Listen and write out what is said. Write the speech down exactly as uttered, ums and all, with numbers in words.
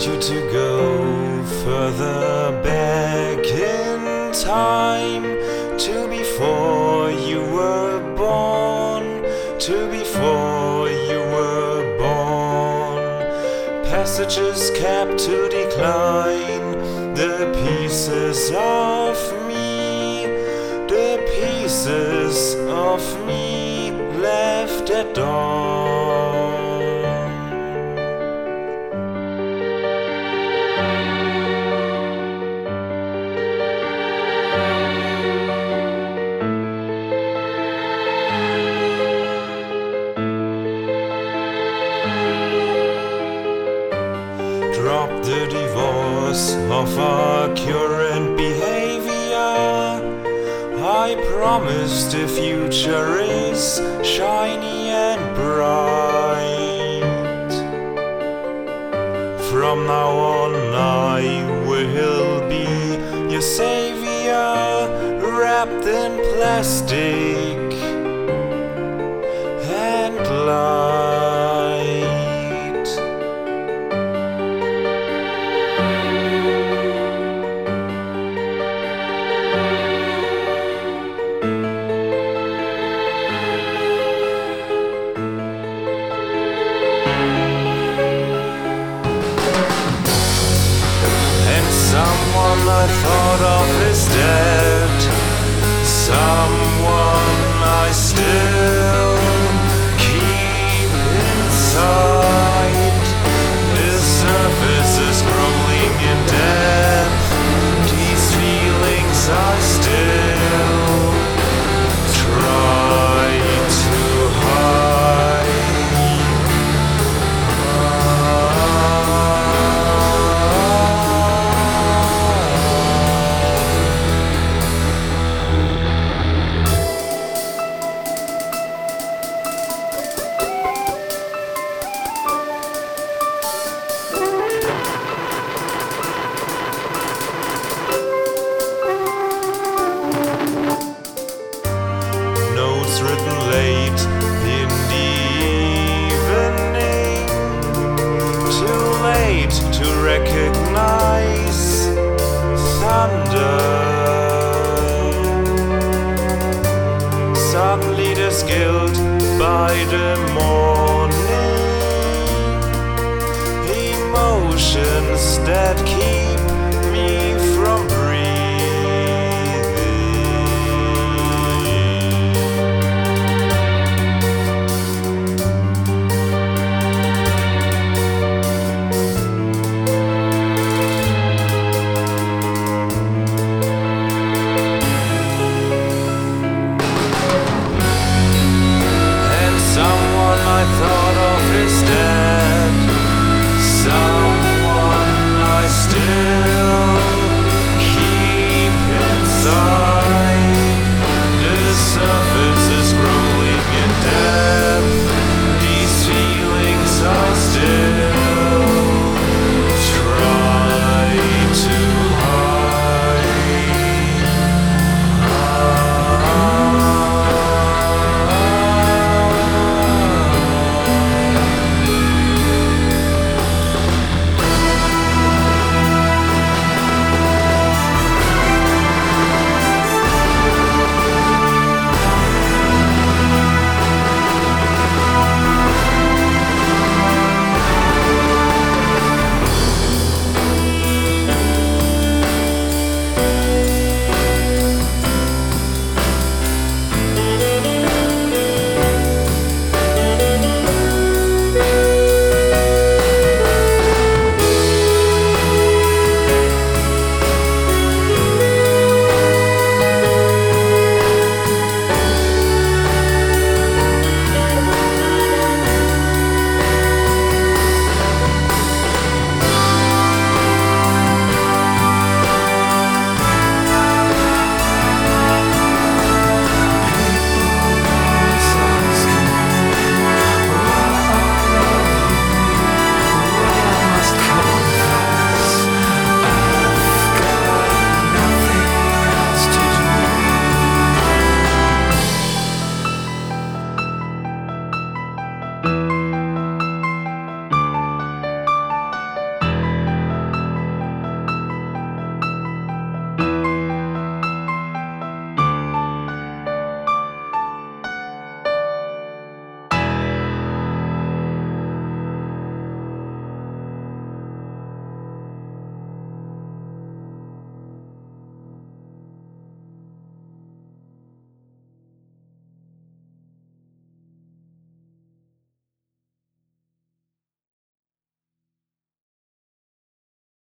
you to go further back in time, to before you were born, to before you were born. Passages kept to decline, the pieces of me, the pieces of me left at dawn. Drop the divorce of our current behavior. I promise the future is shiny and bright. From now on I will be your savior, wrapped in plastic and light. Someone I thought of is dead. Someone I still keep inside. This surface is growing in depth. These feelings I still try to hide. Written late in the evening, too late to recognize thunder. Suddenly there's guilt by the morning, emotions that keep